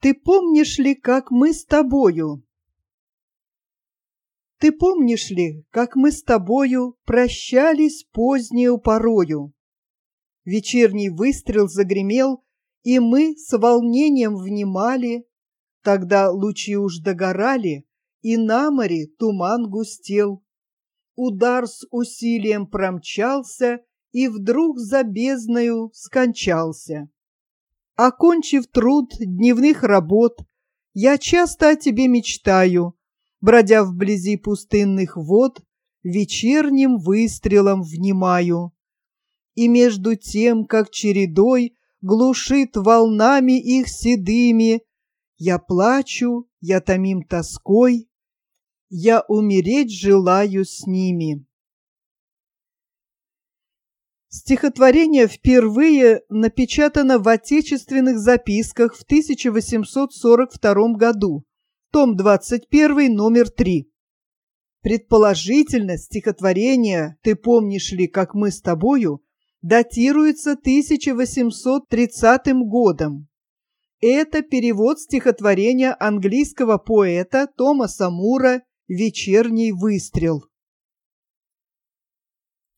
Ты помнишь ли, как мы с тобою? Ты помнишь ли, как мы с тобою прощались позднею порою? Вечерний выстрел загремел, и мы с волнением внимали. Тогда лучи уж догорали, и на море туман густел. Удар с усилием промчался, и вдруг за бездною скончался. Окончив труд дневных работ, я часто о тебе мечтаю, бродя вблизи пустынных вод, вечерним выстрелом внимаю. И между тем, как чередой глушит волнами их седыми, я плачу, я томим тоской, я умереть желаю с ними. Стихотворение впервые напечатано в отечественных записках в 1842 году, том 21, номер 3. Предположительно, стихотворение «Ты помнишь ли, как мы с тобою» датируется 1830 годом. Это перевод стихотворения английского поэта Томаса Мура «Вечерний выстрел».